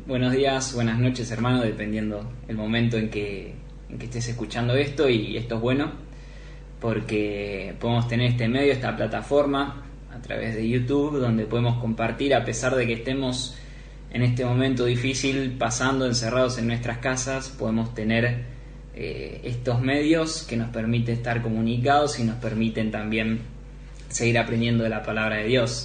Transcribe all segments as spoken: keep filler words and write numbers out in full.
buenos días, buenas noches, hermano, dependiendo el momento en que, en que estés escuchando esto. Y esto es bueno porque podemos tener este medio, esta plataforma a través de YouTube, donde podemos compartir, a pesar de que estemos en este momento difícil pasando encerrados en nuestras casas, podemos tener eh, estos medios que nos permiten estar comunicados y nos permiten también seguir aprendiendo de la palabra de Dios.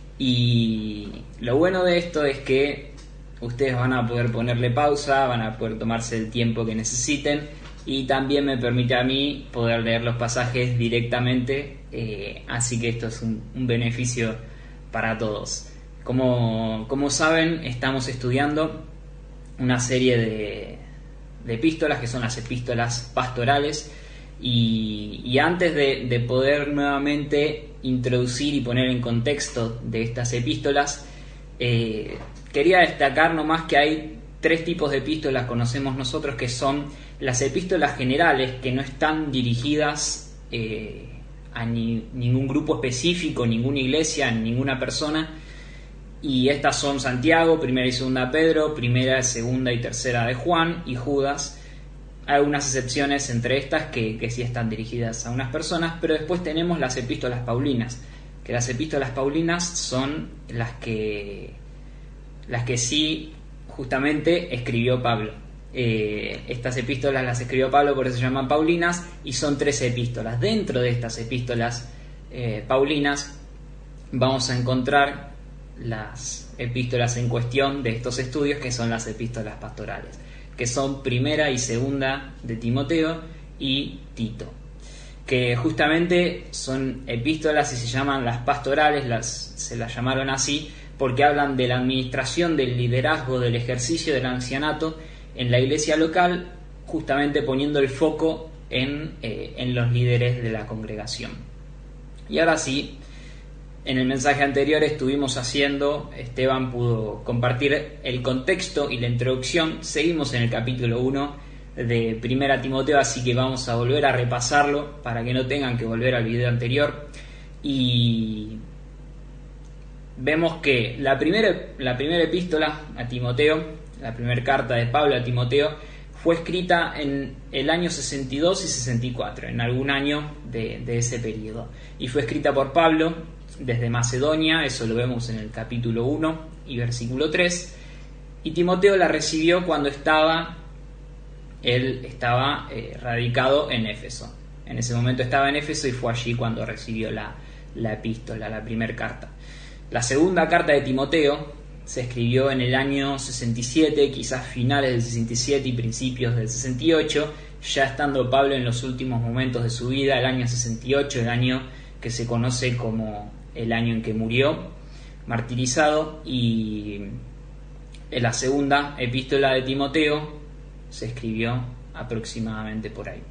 Y lo bueno de esto es que ustedes van a poder ponerle pausa, van a poder tomarse el tiempo que necesiten, y también me permite a mí poder leer los pasajes directamente, eh, así que esto es un, un beneficio para todos. Como, como saben, estamos estudiando una serie de, de epístolas que son las epístolas pastorales, y, y antes de, de poder nuevamente introducir y poner en contexto de estas epístolas, eh, quería destacar nomás que hay tres tipos de epístolas, conocemos nosotros, que son las epístolas generales, que no están dirigidas eh, a ni, ningún grupo específico, ninguna iglesia, ninguna persona, y estas son Santiago, primera y segunda Pedro, primera, segunda y tercera de Juan y Judas. Hay algunas excepciones entre estas que, que sí están dirigidas a unas personas, pero después tenemos las epístolas paulinas, que las epístolas paulinas son las que, las que sí justamente escribió Pablo. Eh, estas epístolas las escribió Pablo, por eso se llaman paulinas, y son tres epístolas. Dentro de estas epístolas eh, paulinas vamos a encontrar las epístolas en cuestión de estos estudios, que son las epístolas pastorales, que son primera y segunda de Timoteo y Tito, que justamente son epístolas y se llaman las pastorales, las, se las llamaron así porque hablan de la administración, del liderazgo, del ejercicio del ancianato en la iglesia local, justamente poniendo el foco en, eh, en los líderes de la congregación. Y ahora sí, en el mensaje anterior estuvimos haciendo, Esteban pudo compartir el contexto y la introducción. Seguimos en el capítulo uno de primera Timoteo, así que vamos a volver a repasarlo para que no tengan que volver al video anterior. Y vemos que la primera, la primera epístola a Timoteo, la primera carta de Pablo a Timoteo, fue escrita en el año sesenta y dos y sesenta y cuatro, en algún año de, de ese periodo. Y fue escrita por Pablo desde Macedonia, eso lo vemos en el capítulo uno y versículo tres, y Timoteo la recibió cuando estaba, él estaba eh, radicado en Éfeso. En ese momento estaba en Éfeso y fue allí cuando recibió la, la epístola, la primera carta. La segunda carta de Timoteo se escribió en el año sesenta y siete, quizás finales del sesenta y siete y principios del sesenta y ocho, ya estando Pablo en los últimos momentos de su vida. El año sesenta y ocho, el año que se conoce como el año en que murió, martirizado. Y en la segunda epístola de Timoteo se escribió aproximadamente por ahí.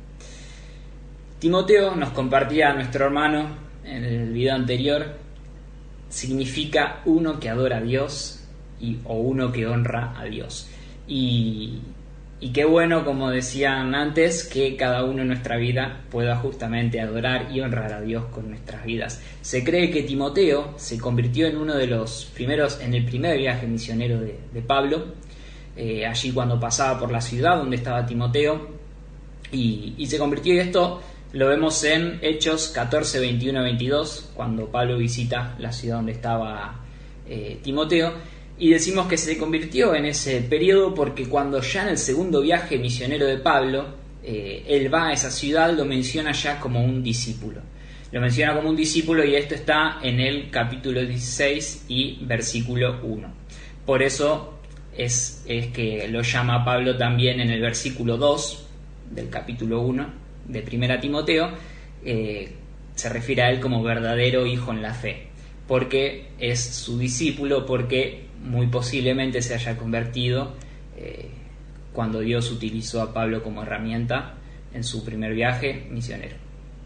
Timoteo, nos compartía nuestro hermano en el video anterior, significa uno que adora a Dios y, o uno que honra a Dios. Y, y qué bueno, como decían antes, que cada uno en nuestra vida pueda justamente adorar y honrar a Dios con nuestras vidas. Se cree que Timoteo se convirtió en uno de los primeros, en el primer viaje misionero de, de Pablo, eh, allí cuando pasaba por la ciudad donde estaba Timoteo, y, y se convirtió, y esto lo vemos en Hechos catorce, veintiuno a veintidós, cuando Pablo visita la ciudad donde estaba eh, Timoteo. Y decimos que se convirtió en ese periodo porque cuando ya en el segundo viaje misionero de Pablo, eh, él va a esa ciudad, lo menciona ya como un discípulo. Lo menciona como un discípulo, y esto está en el capítulo dieciséis y versículo uno. Por eso es, es que lo llama Pablo también en el versículo dos del capítulo uno de primera Timoteo, eh, se refiere a él como verdadero hijo en la fe, porque es su discípulo, porque muy posiblemente se haya convertido eh, cuando Dios utilizó a Pablo como herramienta en su primer viaje misionero.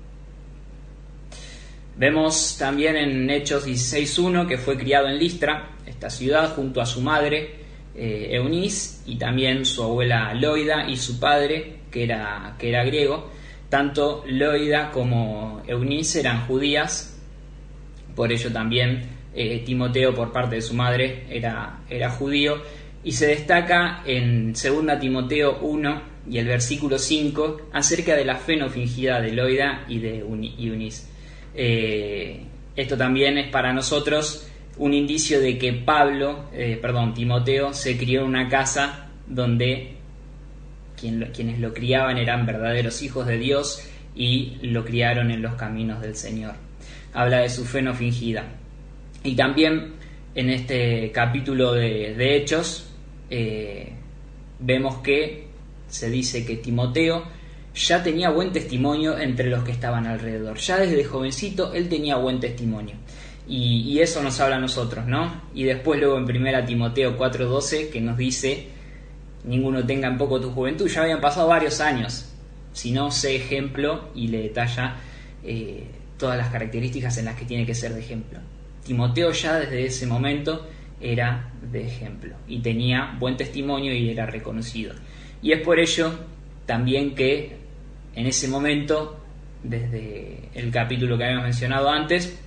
Vemos también en Hechos dieciséis uno que fue criado en Listra, esta ciudad, junto a su madre eh, Eunice, y también su abuela Loida y su padre, que era, que era griego. Tanto Loida como Eunice eran judías, por ello también eh, Timoteo, por parte de su madre, era, era judío, y se destaca en segunda Timoteo uno y el versículo cinco acerca de la fe no fingida de Loida y de Eunice. Eh, esto también es para nosotros un indicio de que Pablo, eh, perdón, Timoteo se crió en una casa donde quien lo, quienes lo criaban eran verdaderos hijos de Dios y lo criaron en los caminos del Señor. Habla de su fe no fingida. Y también en este capítulo de, de Hechos eh, vemos que se dice que Timoteo ya tenía buen testimonio entre los que estaban alrededor. Ya desde jovencito él tenía buen testimonio. Y, y eso nos habla a nosotros, ¿no? Y después luego en primera Timoteo cuatro doce que nos dice: ninguno tenga en poco tu juventud. Ya habían pasado varios años, si no, sé ejemplo, y le detalla eh, todas las características en las que tiene que ser de ejemplo. Timoteo ya desde ese momento era de ejemplo y tenía buen testimonio y era reconocido. Y es por ello también que en ese momento, desde el capítulo que habíamos mencionado antes,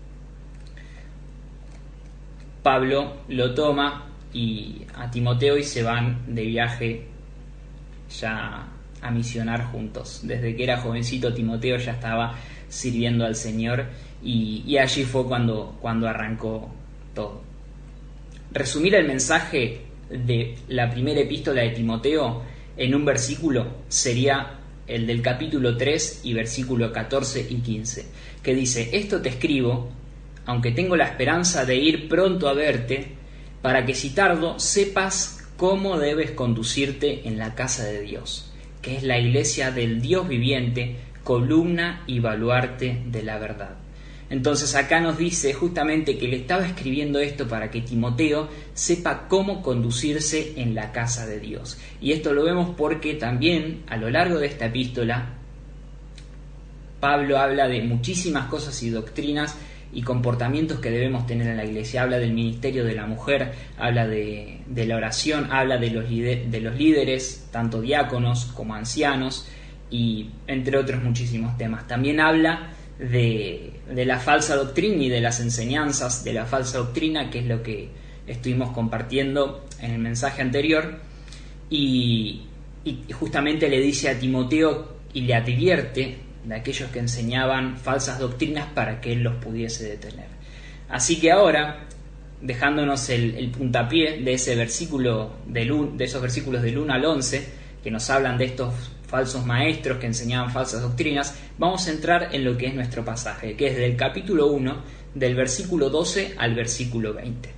Pablo lo toma y a Timoteo y se van de viaje ya a misionar juntos. Desde que era jovencito Timoteo ya estaba sirviendo al Señor y, y allí fue cuando, cuando arrancó todo. Resumir el mensaje de la primera epístola de Timoteo en un versículo sería el del capítulo tres y versículo catorce y quince, que dice: esto te escribo, aunque tengo la esperanza de ir pronto a verte, para que si tardo sepas cómo debes conducirte en la casa de Dios, que es la iglesia del Dios viviente, columna y baluarte de la verdad. Entonces acá nos dice justamente que le estaba escribiendo esto para que Timoteo sepa cómo conducirse en la casa de Dios. Y esto lo vemos porque también a lo largo de esta epístola Pablo habla de muchísimas cosas y doctrinas y comportamientos que debemos tener en la iglesia. Habla del ministerio de la mujer, habla de, de la oración, habla de los, de los líderes, tanto diáconos como ancianos, y entre otros muchísimos temas. También habla de, de la falsa doctrina y de las enseñanzas de la falsa doctrina, que es lo que estuvimos compartiendo en el mensaje anterior, y, y justamente le dice a Timoteo y le advierte de aquellos que enseñaban falsas doctrinas para que él los pudiese detener. Así que ahora, dejándonos el, el puntapié de ese versículo del, de esos versículos del uno al once que nos hablan de estos falsos maestros que enseñaban falsas doctrinas, vamos a entrar en lo que es nuestro pasaje, que es del capítulo uno, del versículo doce al versículo veinte.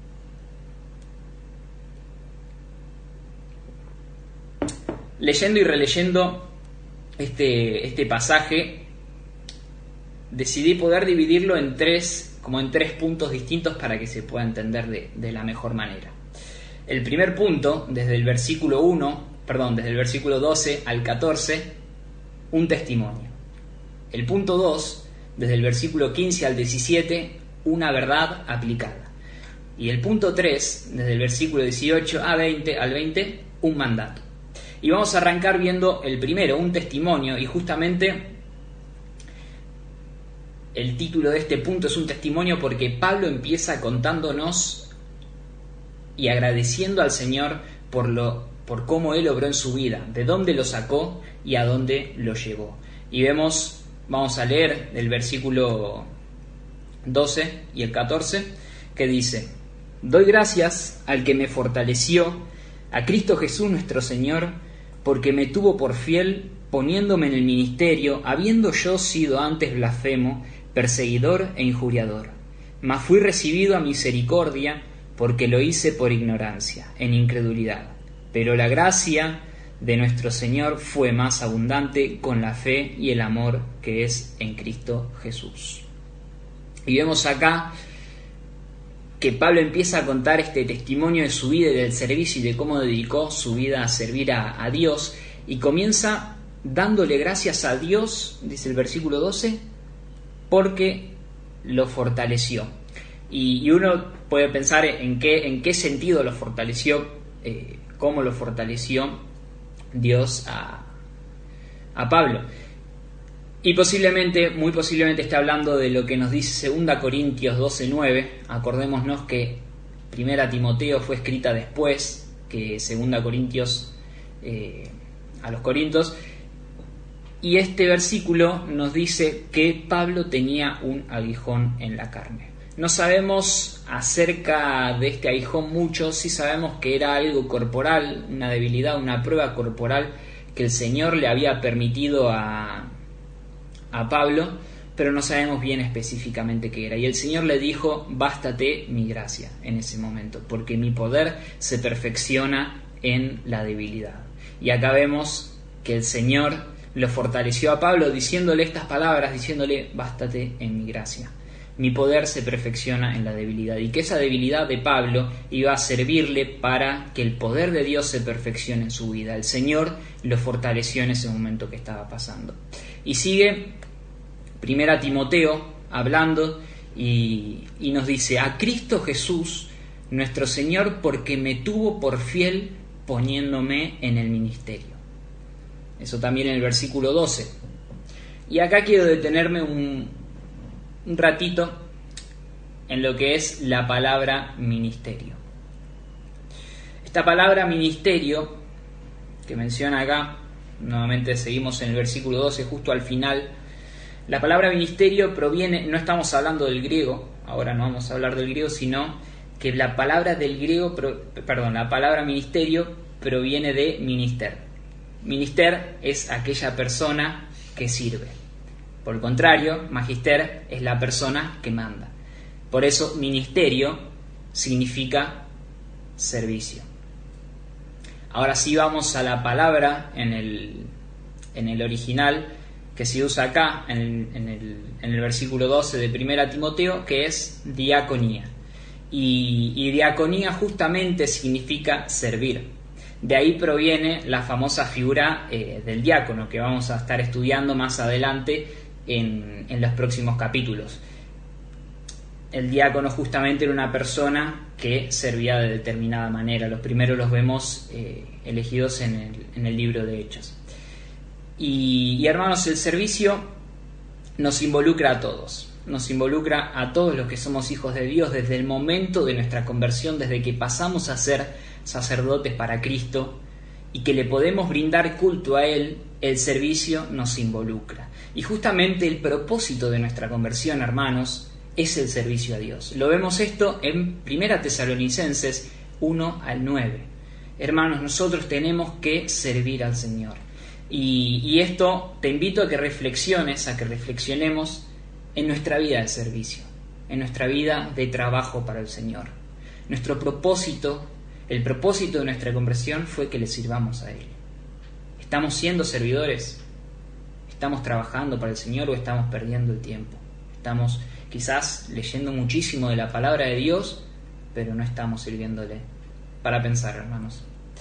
Leyendo y releyendo este, este pasaje, decidí poder dividirlo en tres, como en tres puntos distintos para que se pueda entender de, de la mejor manera. El primer punto, desde el versículo uno, perdón, desde el versículo doce al catorce, un testimonio. El punto dos, desde el versículo quince al diecisiete, una verdad aplicada. Y el punto tres, desde el versículo dieciocho a veinte, al veinte, un mandato. Y vamos a arrancar viendo el primero, un testimonio, y justamente el título de este punto es un testimonio porque Pablo empieza contándonos y agradeciendo al Señor por lo por cómo Él obró en su vida, de dónde lo sacó y a dónde lo llevó. Y vemos, vamos a leer el versículo doce y el catorce, que dice: doy gracias al que me fortaleció, a Cristo Jesús nuestro Señor, porque me tuvo por fiel, poniéndome en el ministerio, habiendo yo sido antes blasfemo, perseguidor e injuriador. Mas fui recibido a misericordia, porque lo hice por ignorancia, en incredulidad. Pero la gracia de nuestro Señor fue más abundante con la fe y el amor que es en Cristo Jesús. Y vemos acá que Pablo empieza a contar este testimonio de su vida y del servicio y de cómo dedicó su vida a servir a, a Dios, y comienza dándole gracias a Dios, dice el versículo doce, porque lo fortaleció. Y, y uno puede pensar en qué, en qué sentido lo fortaleció, eh, cómo lo fortaleció Dios a, a Pablo. Y posiblemente, muy posiblemente está hablando de lo que nos dice segunda Corintios doce nueve. Acordémonos que Primera Timoteo fue escrita después que Segunda Corintios eh, a los Corintios, y este versículo nos dice que Pablo tenía un aguijón en la carne. No sabemos acerca de este aguijón mucho, sí sabemos que era algo corporal, una debilidad, una prueba corporal que el Señor le había permitido a, a Pablo, pero no sabemos bien específicamente qué era. Y el Señor le dijo: bástate mi gracia en ese momento, porque mi poder se perfecciona en la debilidad. Y acá vemos que el Señor lo fortaleció a Pablo diciéndole estas palabras, diciéndole: bástate en mi gracia. Mi poder se perfecciona en la debilidad. Y que esa debilidad de Pablo iba a servirle para que el poder de Dios se perfeccione en su vida. El Señor lo fortaleció en ese momento que estaba pasando. Y sigue Primera Timoteo hablando y, y nos dice: a Cristo Jesús, nuestro Señor, porque me tuvo por fiel poniéndome en el ministerio. Eso también en el versículo doce. Y acá quiero detenerme un... un ratito en lo que es la palabra ministerio. Esta palabra ministerio que menciona acá, nuevamente seguimos en el versículo doce, justo al final. La palabra ministerio proviene, no estamos hablando del griego, ahora no vamos a hablar del griego, sino que la palabra del griego, perdón, la palabra ministerio proviene de minister. Minister es aquella persona que sirve. Por el contrario, magister es la persona que manda. Por eso, ministerio significa servicio. Ahora sí vamos a la palabra en el, en el original que se usa acá, en el, en el, en el versículo doce de Primera Timoteo, que es diaconía. Y, y diaconía justamente significa servir. De ahí proviene la famosa figura eh, del diácono, que vamos a estar estudiando más adelante En, en los próximos capítulos. El diácono justamente era una persona que servía de determinada manera. Los primeros los vemos eh, elegidos en el, en el libro de Hechos. Y, y hermanos, el servicio nos involucra a todos. Nos involucra a todos los que somos hijos de Dios desde el momento de nuestra conversión, desde que pasamos a ser sacerdotes para Cristo y que le podemos brindar culto a Él. El servicio nos involucra. Y justamente el propósito de nuestra conversión, hermanos, es el servicio a Dios. Lo vemos esto en Primera Tesalonicenses uno al nueve. Hermanos, nosotros tenemos que servir al Señor. Y, y esto te invito a que reflexiones, a que reflexionemos en nuestra vida de servicio, en nuestra vida de trabajo para el Señor. Nuestro propósito, el propósito de nuestra conversión fue que le sirvamos a Él. ¿Estamos siendo servidores? ¿Estamos trabajando para el Señor o estamos perdiendo el tiempo? Estamos quizás leyendo muchísimo de la palabra de Dios, pero no estamos sirviéndole. Para pensar, hermanos.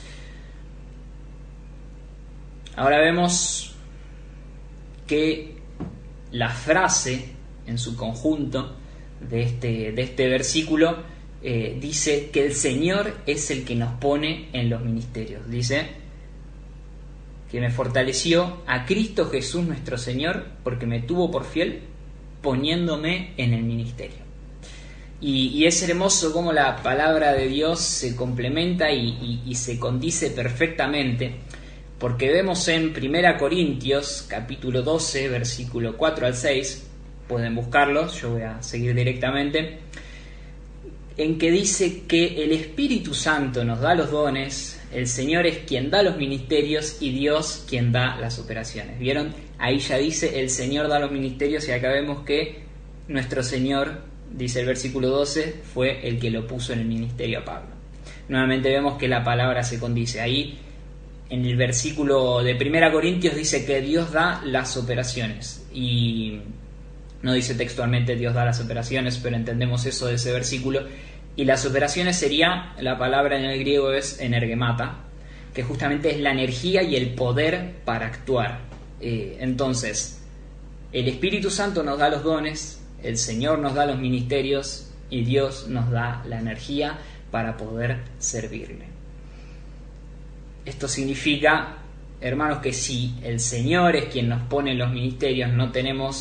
Ahora vemos que la frase en su conjunto de este, de este versículo eh, dice que el Señor es el que nos pone en los ministerios. Dice que me fortaleció a Cristo Jesús nuestro Señor, porque me tuvo por fiel poniéndome en el ministerio. Y, y es hermoso cómo la palabra de Dios se complementa y, y, y se condice perfectamente, porque vemos en Primera Corintios capítulo doce, versículo cuatro al seis, pueden buscarlos, yo voy a seguir directamente, en que dice que el Espíritu Santo nos da los dones, el Señor es quien da los ministerios y Dios quien da las operaciones. ¿Vieron? Ahí ya dice el Señor da los ministerios y acá vemos que nuestro Señor, dice el versículo doce, fue el que lo puso en el ministerio a Pablo. Nuevamente vemos que la palabra se condice. Ahí en el versículo de Primera Corintios dice que Dios da las operaciones y no dice textualmente Dios da las operaciones, pero entendemos eso de ese versículo. Y las operaciones sería, la palabra en el griego es energemata, que justamente es la energía y el poder para actuar. Eh, entonces, el Espíritu Santo nos da los dones, el Señor nos da los ministerios y Dios nos da la energía para poder servirle. Esto significa, hermanos, que si el Señor es quien nos pone en los ministerios, no tenemos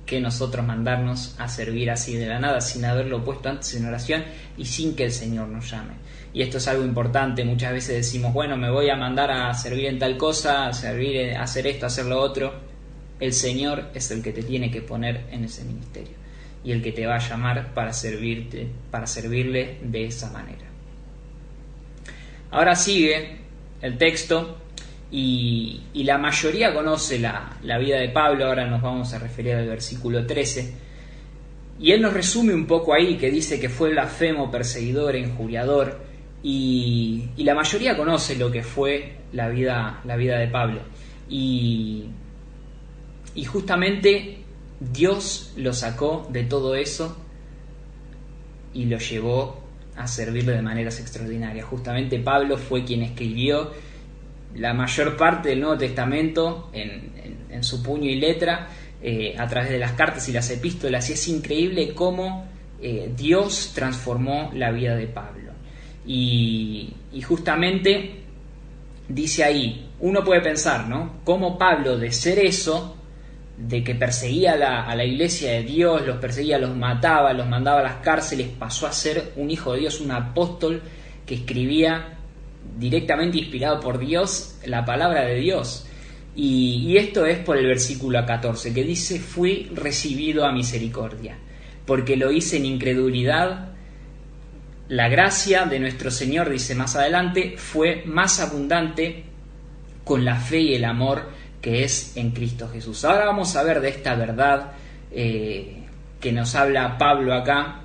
qué nosotros mandarnos a servir así de la nada, sin haberlo puesto antes en oración y sin que el Señor nos llame. Y esto es algo importante. Muchas veces decimos, bueno, me voy a mandar a servir en tal cosa, a servir, a hacer esto, a hacer lo otro. El Señor es el que te tiene que poner en ese ministerio y el que te va a llamar para servirte, para servirle de esa manera. Ahora sigue el texto y, y la mayoría conoce la, la vida de Pablo. Ahora nos vamos a referir al versículo trece. Y él nos resume un poco ahí, que dice que fue blasfemo, perseguidor, injuriador. Y, y la mayoría conoce lo que fue la vida, la vida de Pablo. Y, y justamente Dios lo sacó de todo eso y lo llevó a servirle de maneras extraordinarias. Justamente Pablo fue quien escribió la mayor parte del Nuevo Testamento en, en, en su puño y letra, eh, a través de las cartas y las epístolas, y es increíble cómo eh, Dios transformó la vida de Pablo. Y, y justamente dice ahí, uno puede pensar, ¿no?, cómo Pablo, de ser eso, de que perseguía a la, a la iglesia de Dios, los perseguía, los mataba, los mandaba a las cárceles, pasó a ser un hijo de Dios, un apóstol que escribía directamente inspirado por Dios la palabra de Dios. Y, y esto es por el versículo catorce, que dice, fui recibido a misericordia, porque lo hice en incredulidad. La gracia de nuestro Señor, dice más adelante, fue más abundante con la fe y el amor que es en Cristo Jesús. Ahora vamos a ver de esta verdad eh, que nos habla Pablo acá,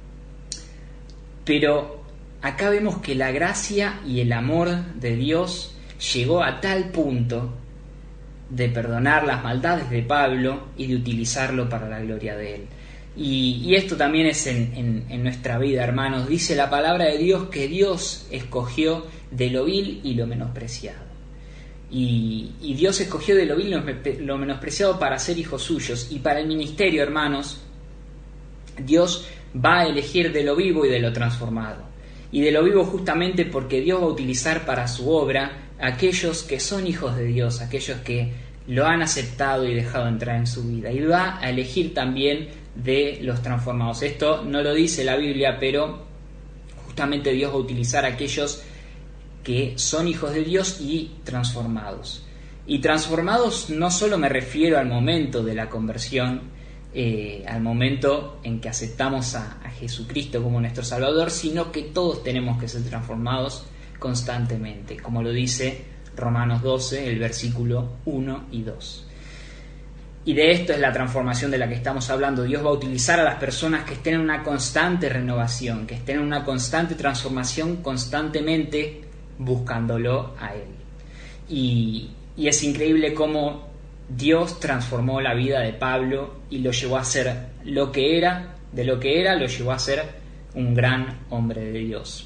pero acá vemos que la gracia y el amor de Dios llegó a tal punto de perdonar las maldades de Pablo y de utilizarlo para la gloria de él. Y, y esto también es en, en, en nuestra vida, hermanos. Dice la palabra de Dios que Dios escogió de lo vil y lo menospreciado. Y, y Dios escogió de lo vil y lo menospreciado para ser hijos suyos. Y para el ministerio, hermanos, Dios va a elegir de lo vivo y de lo transformado. Y de lo vivo justamente porque Dios va a utilizar para su obra a aquellos que son hijos de Dios, aquellos que lo han aceptado y dejado entrar en su vida. Y va a elegir también de los transformados. Esto no lo dice la Biblia, pero justamente Dios va a utilizar a aquellos que son hijos de Dios y transformados. Y transformados no solo me refiero al momento de la conversión, eh, al momento en que aceptamos a, a Jesucristo como nuestro Salvador, sino que todos tenemos que ser transformados constantemente, como lo dice Romanos doce, el versículo uno y dos. Y de esto es la transformación de la que estamos hablando. Dios va a utilizar a las personas que estén en una constante renovación, que estén en una constante transformación, constantemente buscándolo a Él. Y, y es increíble cómo Dios transformó la vida de Pablo y lo llevó a ser lo que era, de lo que era, lo llevó a ser un gran hombre de Dios.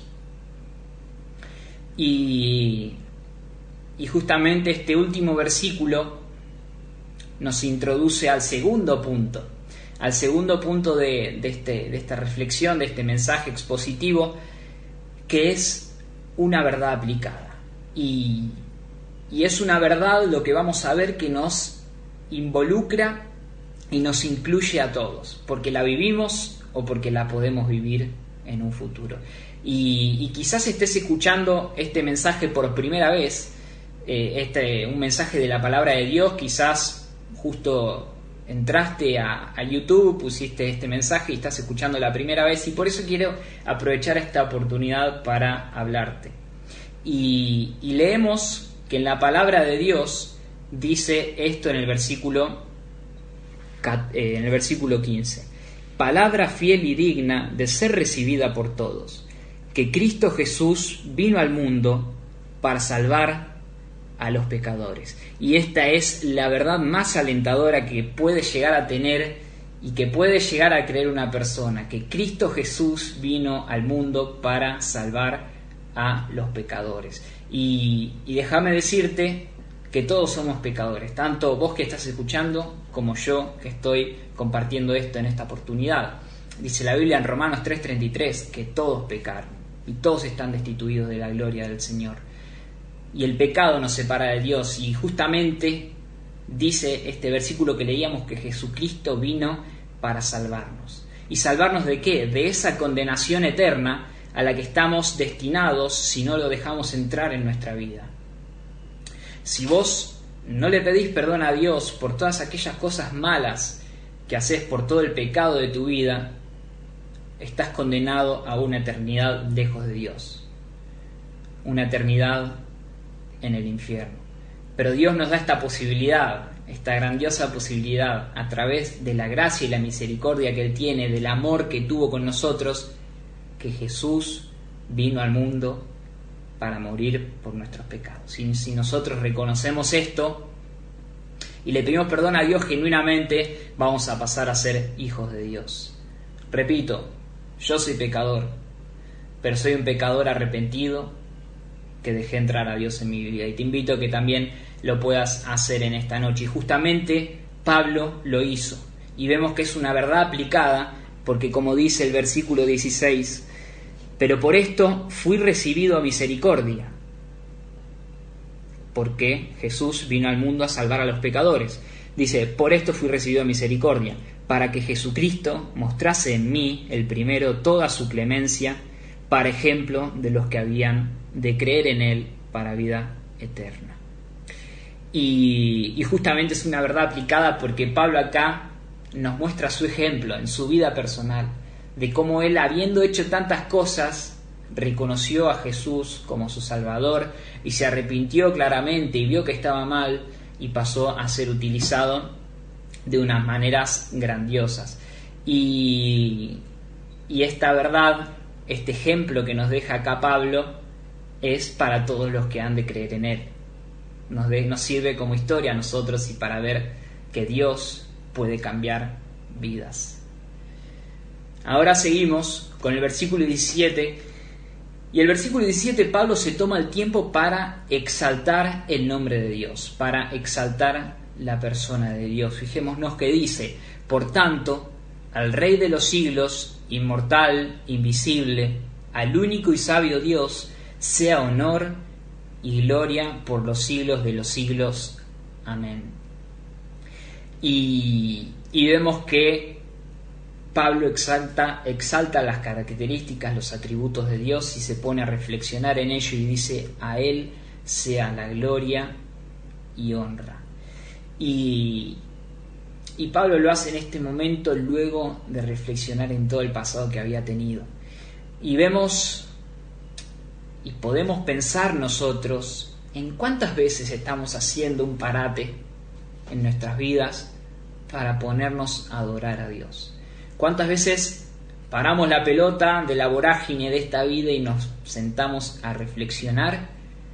Y, y justamente este último versículo nos introduce al segundo punto, al segundo punto de, de, este, de esta reflexión, de este mensaje expositivo, que es una verdad aplicada. Y, y es una verdad, lo que vamos a ver, que nos involucra y nos incluye a todos, porque la vivimos o porque la podemos vivir en un futuro. Y, y quizás estés escuchando este mensaje por primera vez, eh, este, un mensaje de la palabra de Dios, quizás justo entraste a, a YouTube, pusiste este mensaje y estás escuchando la primera vez, y por eso quiero aprovechar esta oportunidad para hablarte. Y, y leemos que en la palabra de Dios dice esto en el versículo, en el versículo quince. Palabra fiel y digna de ser recibida por todos, que Cristo Jesús vino al mundo para salvar a los pecadores. Y esta es la verdad más alentadora que puede llegar a tener y que puede llegar a creer una persona, que Cristo Jesús vino al mundo para salvar a los pecadores. Y, y déjame decirte que todos somos pecadores, tanto vos que estás escuchando como yo que estoy compartiendo esto en esta oportunidad. Dice la Biblia en Romanos tres treinta y tres que todos pecaron y todos están destituidos de la gloria del Señor. Y el pecado nos separa de Dios, y justamente dice este versículo que leíamos que Jesucristo vino para salvarnos. ¿Y salvarnos de qué? De esa condenación eterna a la que estamos destinados si no lo dejamos entrar en nuestra vida. Si vos no le pedís perdón a Dios por todas aquellas cosas malas que haces, por todo el pecado de tu vida, estás condenado a una eternidad lejos de Dios, una eternidad en el infierno. Pero Dios nos da esta posibilidad, esta grandiosa posibilidad, a través de la gracia y la misericordia que Él tiene, del amor que tuvo con nosotros, que Jesús vino al mundo para morir por nuestros pecados. Si, si nosotros reconocemos esto y le pedimos perdón a Dios genuinamente, vamos a pasar a ser hijos de Dios. Repito, yo soy pecador, pero soy un pecador arrepentido que dejé entrar a Dios en mi vida, y te invito a que también lo puedas hacer en esta noche. Y justamente Pablo lo hizo, y vemos que es una verdad aplicada, porque como dice el versículo dieciséis, pero por esto fui recibido a misericordia, porque Jesús vino al mundo a salvar a los pecadores. Dice, por esto fui recibido a misericordia, para que Jesucristo mostrase en mí el primero toda su clemencia, para ejemplo de los que habían de creer en Él para vida eterna. Y, y justamente es una verdad aplicada porque Pablo acá nos muestra su ejemplo en su vida personal, de cómo él, habiendo hecho tantas cosas, reconoció a Jesús como su Salvador y se arrepintió claramente y vio que estaba mal y pasó a ser utilizado de unas maneras grandiosas. Y, y esta verdad, este ejemplo que nos deja acá Pablo, es para todos los que han de creer en Él. Nos, de, nos sirve como historia a nosotros y para ver que Dios puede cambiar vidas. Ahora seguimos con el versículo diecisiete, y el versículo diecisiete Pablo se toma el tiempo para exaltar el nombre de Dios, para exaltar la persona de Dios. Fijémonos que dice, por tanto, al Rey de los siglos, inmortal, invisible, al único y sabio Dios, sea honor y gloria por los siglos de los siglos. Amén. Y, y vemos que Pablo exalta, exalta las características, los atributos de Dios y se pone a reflexionar en ello y dice, a Él sea la gloria y honra. Y, y Pablo lo hace en este momento luego de reflexionar en todo el pasado que había tenido. Y vemos y podemos pensar nosotros en cuántas veces estamos haciendo un parate en nuestras vidas para ponernos a adorar a Dios. ¿Cuántas veces paramos la pelota de la vorágine de esta vida y nos sentamos a reflexionar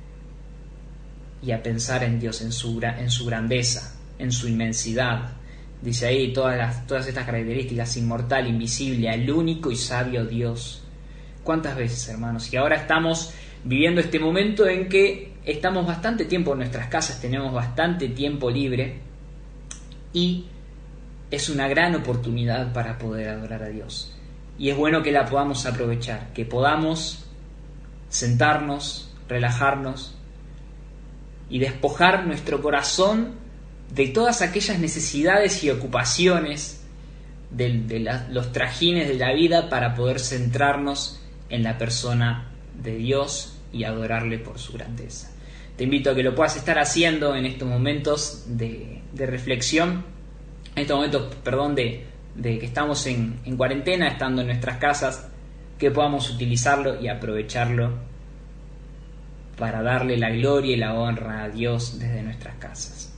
y a pensar en Dios, en su, en su grandeza, en su inmensidad? Dice ahí todas, las, todas estas características, inmortal, invisible, al único y sabio Dios. ¿Cuántas veces, hermanos? Y ahora estamos viviendo este momento en que estamos bastante tiempo en nuestras casas, tenemos bastante tiempo libre y es una gran oportunidad para poder adorar a Dios. Y es bueno que la podamos aprovechar, que podamos sentarnos, relajarnos y despojar nuestro corazón de todas aquellas necesidades y ocupaciones, de, de la, los trajines de la vida, para poder centrarnos en la persona de Dios y adorarle por su grandeza. Te invito a que lo puedas estar haciendo en estos momentos de, de reflexión, en estos momentos, perdón, de, de que estamos en, en cuarentena, estando en nuestras casas, que podamos utilizarlo y aprovecharlo para darle la gloria y la honra a Dios desde nuestras casas.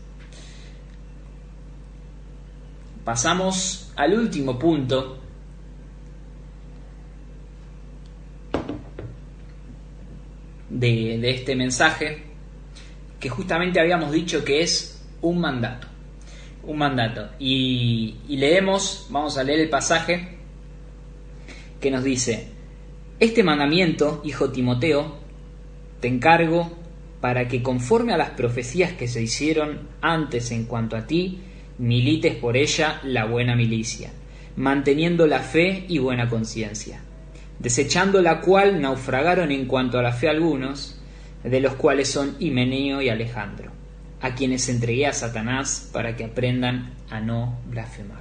Pasamos al último punto de, de este mensaje, que justamente habíamos dicho que es un mandato. Un mandato. Y, y leemos, vamos a leer el pasaje que nos dice: este mandamiento, hijo Timoteo, te encargo para que conforme a las profecías que se hicieron antes en cuanto a ti, milites por ella la buena milicia, manteniendo la fe y buena conciencia, desechando la cual naufragaron en cuanto a la fe algunos, de los cuales son Himeneo y Alejandro. a quienes entregué a Satanás para que aprendan a no blasfemar.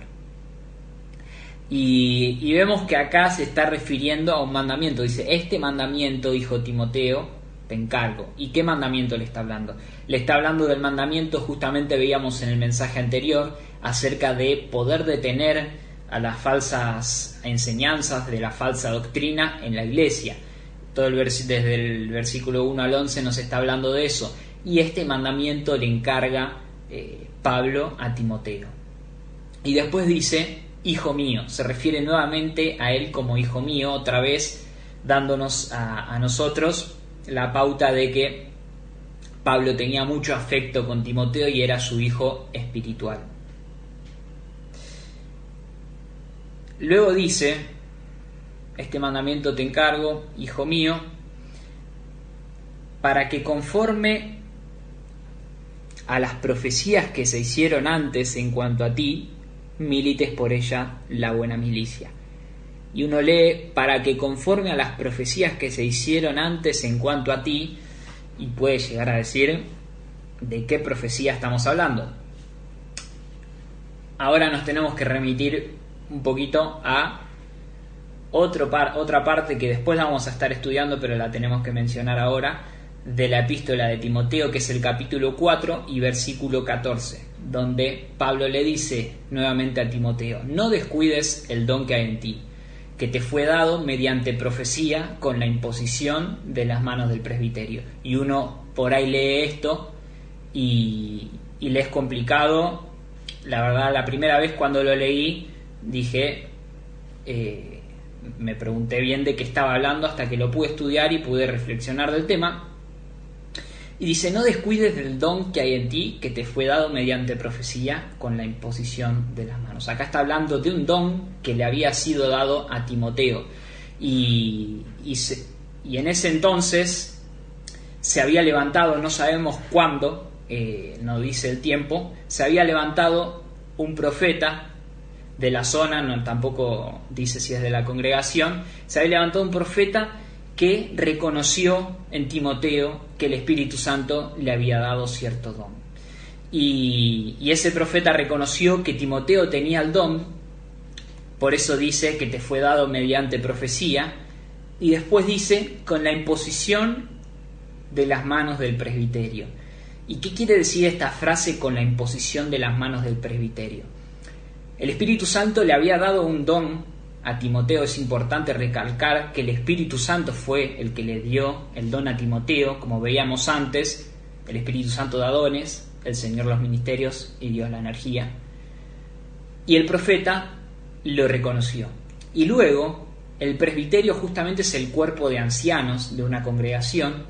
Y, y vemos que acá se está refiriendo a un mandamiento. Dice, este mandamiento, hijo Timoteo, te encargo. ¿Y qué mandamiento le está hablando? Le está hablando del mandamiento, justamente veíamos en el mensaje anterior, acerca de poder detener a las falsas enseñanzas, de la falsa doctrina en la iglesia. Todo el vers- desde el versículo uno al once nos está hablando de eso. Y este mandamiento le encarga eh, Pablo a Timoteo. Y después dice, hijo mío, se refiere nuevamente a él como hijo mío, otra vez dándonos a, a nosotros la pauta de que Pablo tenía mucho afecto con Timoteo y era su hijo espiritual. Luego dice, este mandamiento te encargo, hijo mío, para que conforme a las profecías que se hicieron antes en cuanto a ti, milites por ella la buena milicia. Y uno lee, para que conforme a las profecías que se hicieron antes en cuanto a ti, y puede llegar a decir de qué profecía estamos hablando. Ahora nos tenemos que remitir un poquito a otro par, otra parte que después la vamos a estar estudiando, pero la tenemos que mencionar ahora, de la epístola de Timoteo, que es el capítulo cuatro y versículo catorce, donde Pablo le dice nuevamente a Timoteo, no descuides el don que hay en ti, que te fue dado mediante profecía con la imposición de las manos del presbiterio. Y uno por ahí lee esto y, y le es complicado. La verdad, la primera vez cuando lo leí dije, eh, me pregunté bien de qué estaba hablando hasta que lo pude estudiar y pude reflexionar del tema. Y dice, no descuides del don que hay en ti, que te fue dado mediante profecía con la imposición de las manos. Acá está hablando de un don que le había sido dado a Timoteo. Y, y, se, y en ese entonces se había levantado, no sabemos cuándo, eh, no dice el tiempo, se había levantado un profeta de la zona, no, tampoco dice si es de la congregación, se había levantado un profeta que reconoció en Timoteo que el Espíritu Santo le había dado cierto don. Y, y ese profeta reconoció que Timoteo tenía el don, por eso dice que te fue dado mediante profecía, y después dice con la imposición de las manos del presbiterio. ¿Y qué quiere decir esta frase con la imposición de las manos del presbiterio? El Espíritu Santo le había dado un don a Timoteo. Es importante recalcar que el Espíritu Santo fue el que le dio el don a Timoteo, como veíamos antes, el Espíritu Santo da dones, el Señor los ministerios y Dios la energía. Y el profeta lo reconoció. Y luego, el presbiterio justamente es el cuerpo de ancianos de una congregación.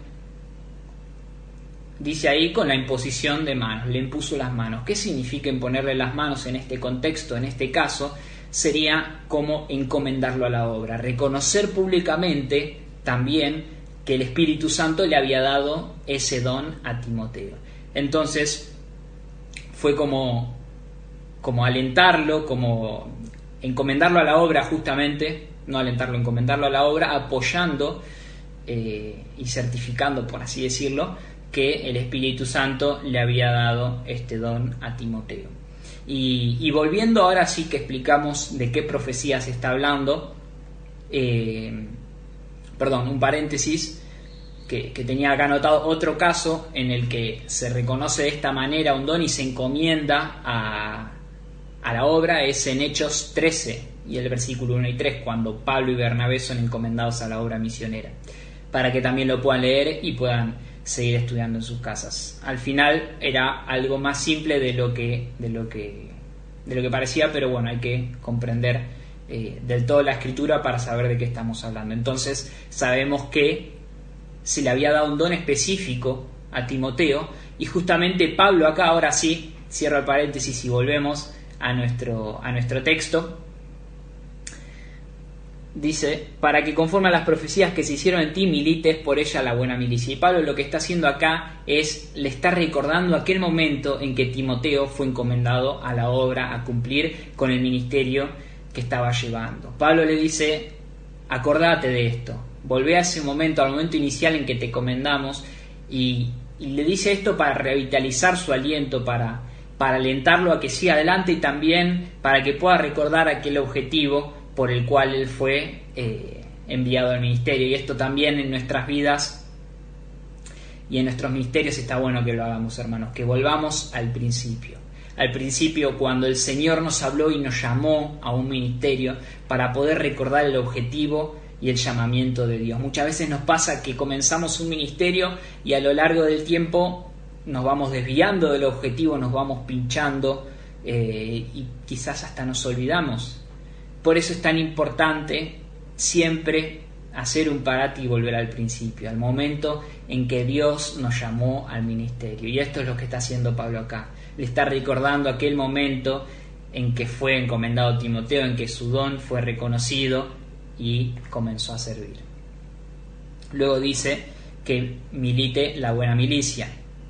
Dice ahí con la imposición de manos, le impuso las manos. ¿Qué significa imponerle las manos en este contexto, en este caso? Sería como encomendarlo a la obra, reconocer públicamente también que el Espíritu Santo le había dado ese don a Timoteo. Entonces fue como, como alentarlo, como encomendarlo a la obra justamente, no alentarlo, encomendarlo a la obra, apoyando eh, y certificando, por así decirlo, que el Espíritu Santo le había dado este don a Timoteo. Y, y volviendo ahora sí que explicamos de qué profecía se está hablando, eh, perdón, un paréntesis que, que tenía acá anotado, otro caso en el que se reconoce de esta manera un don y se encomienda a, a la obra es en Hechos trece y el versículo uno y tres, cuando Pablo y Bernabé son encomendados a la obra misionera, para que también lo puedan leer y puedan seguir estudiando en sus casas. Al final era algo más simple de lo que de lo que de lo que parecía, pero bueno, hay que comprender eh, del todo la escritura para saber de qué estamos hablando. Entonces sabemos que se le había dado un don específico a Timoteo, y justamente Pablo acá, ahora sí, cierro el paréntesis y volvemos a nuestro a nuestro texto. Dice, para que conforme a las profecías que se hicieron en ti, milites por ella la buena milicia. Y Pablo lo que está haciendo acá es, le está recordando aquel momento en que Timoteo fue encomendado a la obra, a cumplir con el ministerio que estaba llevando. Pablo le dice, acordate de esto, volvé a ese momento, al momento inicial en que te encomendamos, y, y le dice esto para revitalizar su aliento, para, para alentarlo a que siga adelante y también para que pueda recordar aquel objetivo por el cual él fue eh, enviado al ministerio. Y esto también en nuestras vidas y en nuestros ministerios está bueno que lo hagamos, hermanos, que volvamos al principio. Al principio, cuando el Señor nos habló y nos llamó a un ministerio, para poder recordar el objetivo y el llamamiento de Dios. Muchas veces nos pasa que comenzamos un ministerio y a lo largo del tiempo nos vamos desviando del objetivo, nos vamos pinchando eh, y quizás hasta nos olvidamos. Por eso es tan importante siempre hacer un parate y volver al principio, al momento en que Dios nos llamó al ministerio. Y esto es lo que está haciendo Pablo acá. Le está recordando aquel momento en que fue encomendado Timoteo, en que su don fue reconocido y comenzó a servir. Luego dice que milite la buena milicia.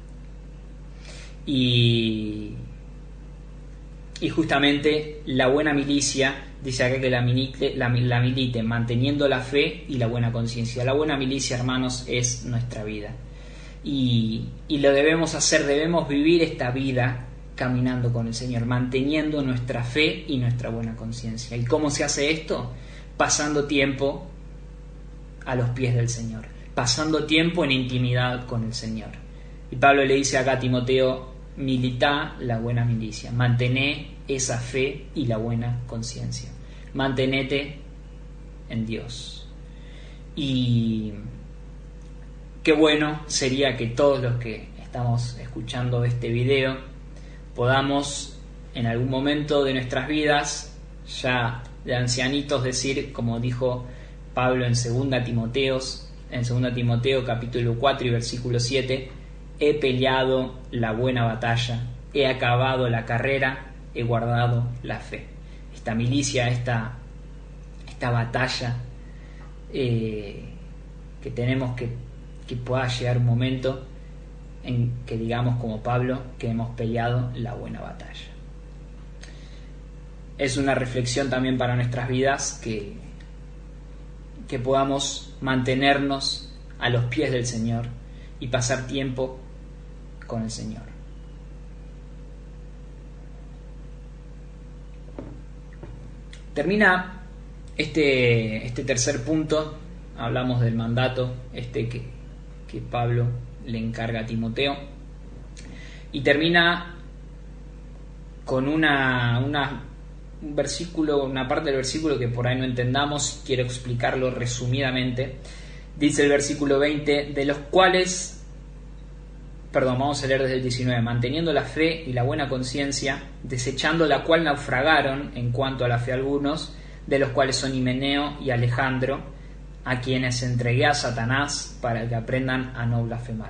Y, y justamente la buena milicia, dice acá que la milite, la, la milite manteniendo la fe y la buena conciencia. La buena milicia, hermanos, es nuestra vida. Y, y lo debemos hacer, debemos vivir esta vida caminando con el Señor, manteniendo nuestra fe y nuestra buena conciencia. ¿Y cómo se hace esto? Pasando tiempo a los pies del Señor, pasando tiempo en intimidad con el Señor. Y Pablo le dice acá a Timoteo, militá la buena milicia, mantené esa fe y la buena conciencia, mantenete en Dios. Y qué bueno sería que todos los que estamos escuchando este video podamos en algún momento de nuestras vidas, ya de ancianitos, decir, como dijo Pablo en segunda Timoteos, en segunda Timoteo capítulo cuatro y versículo siete, he peleado la buena batalla, he acabado la carrera, he guardado la fe. Esta milicia, esta, esta batalla eh, que tenemos que, que pueda llegar un momento en que digamos como Pablo que hemos peleado la buena batalla. Es una reflexión también para nuestras vidas que, que podamos mantenernos a los pies del Señor y pasar tiempo con el Señor. Termina este, este tercer punto, hablamos del mandato este que, que Pablo le encarga a Timoteo, y termina con una, una un versículo, una parte del versículo que por ahí no entendamos, quiero explicarlo resumidamente. Dice el versículo veinte, de los cuales, perdón, vamos a leer desde el diecinueve, manteniendo la fe y la buena conciencia, desechando la cual naufragaron en cuanto a la fe algunos, de los cuales son Himeneo y Alejandro, a quienes entregué a Satanás para que aprendan a no blasfemar.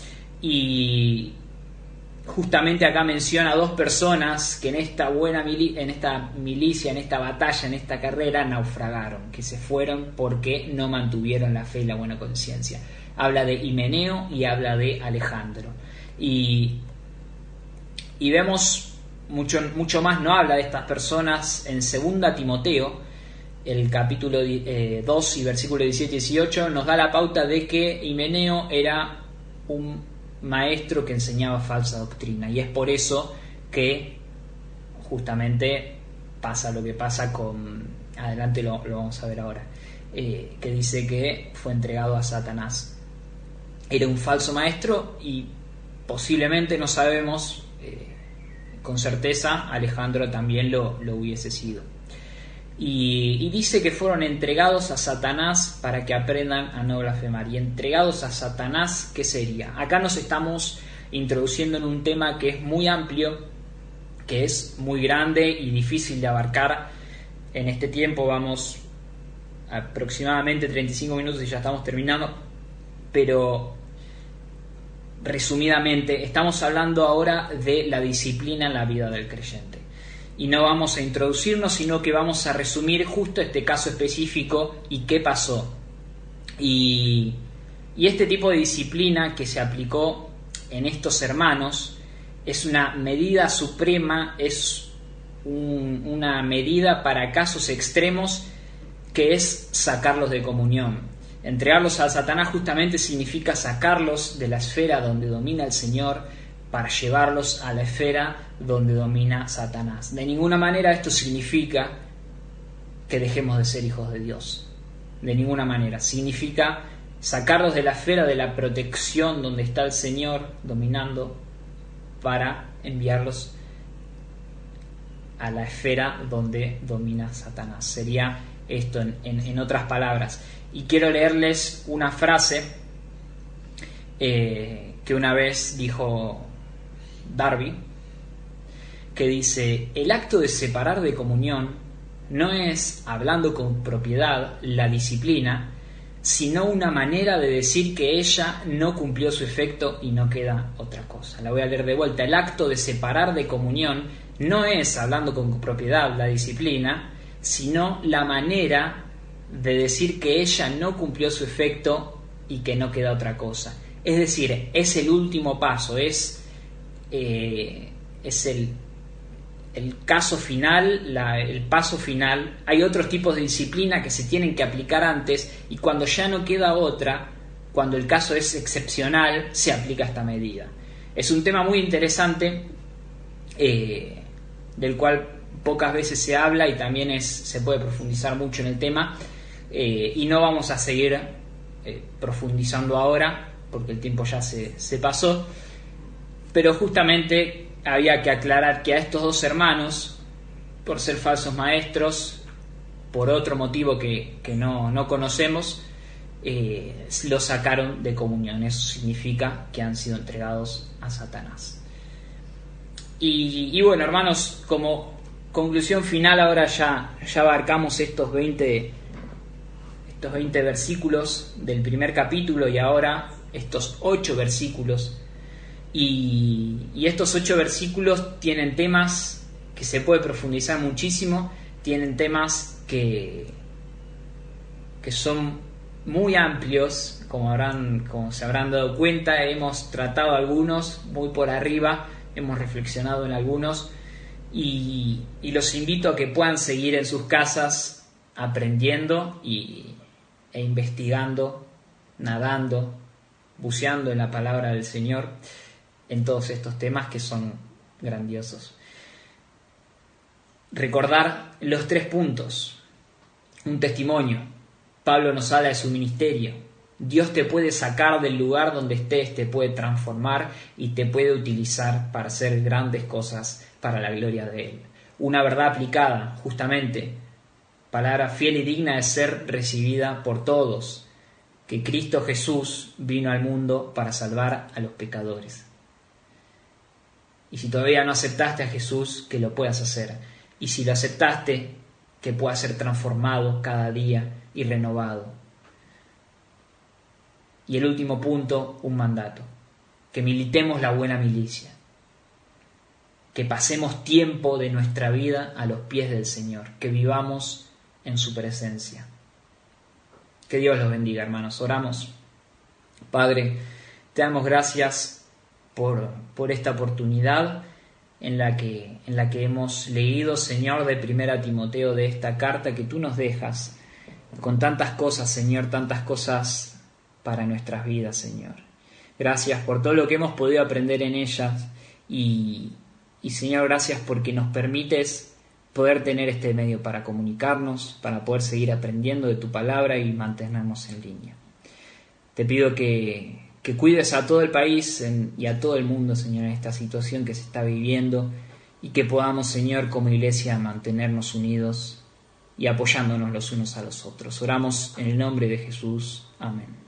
Y justamente acá menciona a dos personas que en esta buena mili- en esta milicia, en esta batalla, en esta carrera naufragaron, que se fueron porque no mantuvieron la fe y la buena conciencia. Habla de Himeneo y habla de Alejandro. Y, y vemos mucho, mucho más, no habla de estas personas en segunda Timoteo, el capítulo eh, dos y versículo diecisiete y dieciocho, nos da la pauta de que Himeneo era un maestro que enseñaba falsa doctrina, y es por eso que justamente pasa lo que pasa con, adelante lo, lo vamos a ver ahora, eh, que dice que fue entregado a Satanás. Era un falso maestro y posiblemente, no sabemos eh, con certeza, Alejandro también lo, lo hubiese sido. Y, y dice que fueron entregados a Satanás para que aprendan a no blasfemar. Y entregados a Satanás, ¿qué sería? Acá nos estamos introduciendo en un tema que es muy amplio, que es muy grande y difícil de abarcar. En este tiempo vamos aproximadamente treinta y cinco minutos y ya estamos terminando, pero resumidamente estamos hablando ahora de la disciplina en la vida del creyente. Y no vamos a introducirnos, sino que vamos a resumir justo este caso específico y qué pasó. Y, y este tipo de disciplina que se aplicó en estos hermanos es una medida suprema, es un, una medida para casos extremos, que es sacarlos de comunión. Entregarlos a Satanás justamente significa sacarlos de la esfera donde domina el Señor para llevarlos a la esfera donde domina Satanás. De ninguna manera esto significa que dejemos de ser hijos de Dios. De ninguna manera. Significa sacarlos de la esfera de la protección donde está el Señor dominando para enviarlos a la esfera donde domina Satanás. Sería esto en, en, en otras palabras. Y quiero leerles una frase eh, que una vez dijo Darby, que dice: el acto de separar de comunión no es, hablando con propiedad, la disciplina, sino una manera de decir que ella no cumplió su efecto y no queda otra cosa. La voy a leer de vuelta. El acto de separar de comunión no es, hablando con propiedad, la disciplina, sino la manera de decir que ella no cumplió su efecto y que no queda otra cosa. Es decir, es el último paso, es, eh, es el, el caso final, la, el paso final. Hay otros tipos de disciplina que se tienen que aplicar antes, y cuando ya no queda otra, cuando el caso es excepcional, se aplica esta medida. Es un tema muy interesante, eh, del cual pocas veces se habla y también es, se puede profundizar mucho en el tema, eh, y no vamos a seguir eh, profundizando ahora porque el tiempo ya se, se pasó, pero justamente había que aclarar que a estos dos hermanos, por ser falsos maestros, por otro motivo que, que no, no conocemos, eh, los sacaron de comunión. Eso significa que han sido entregados a Satanás. Y, y bueno, hermanos, como conclusión final, ahora ya, ya abarcamos estos veinte, estos veinte versículos del primer capítulo, y ahora estos ocho versículos. Y, y estos ocho versículos tienen temas que se puede profundizar muchísimo, tienen temas que, que son muy amplios, como, habrán, como se habrán dado cuenta. Hemos tratado algunos muy por arriba, hemos reflexionado en algunos, y, y los invito a que puedan seguir en sus casas aprendiendo y, e investigando, nadando, buceando en la palabra del Señor en todos estos temas que son grandiosos. Recordar los tres puntos. Un testimonio. Pablo nos habla de su ministerio. Dios te puede sacar del lugar donde estés, te puede transformar y te puede utilizar para hacer grandes cosas para la gloria de Él. Una verdad aplicada, justamente, palabra fiel y digna de ser recibida por todos, que Cristo Jesús vino al mundo para salvar a los pecadores. Y si todavía no aceptaste a Jesús, que lo puedas hacer. Y si lo aceptaste, que pueda ser transformado cada día y renovado. Y el último punto, un mandato. Que militemos la buena milicia. Que pasemos tiempo de nuestra vida a los pies del Señor. Que vivamos en su presencia. Que Dios los bendiga, hermanos. Oramos. Padre, te damos gracias por, por esta oportunidad en la que, en la que hemos leído, Señor, de Primera Timoteo, de esta carta que tú nos dejas, con tantas cosas, Señor, tantas cosas para nuestras vidas, Señor. Gracias por todo lo que hemos podido aprender en ellas y, y Señor, gracias porque nos permites poder tener este medio para comunicarnos, para poder seguir aprendiendo de tu palabra y mantenernos en línea. Te pido que, que cuides a todo el país en, y a todo el mundo, Señor, en esta situación que se está viviendo, y que podamos, Señor, como iglesia, mantenernos unidos y apoyándonos los unos a los otros. Oramos en el nombre de Jesús. Amén.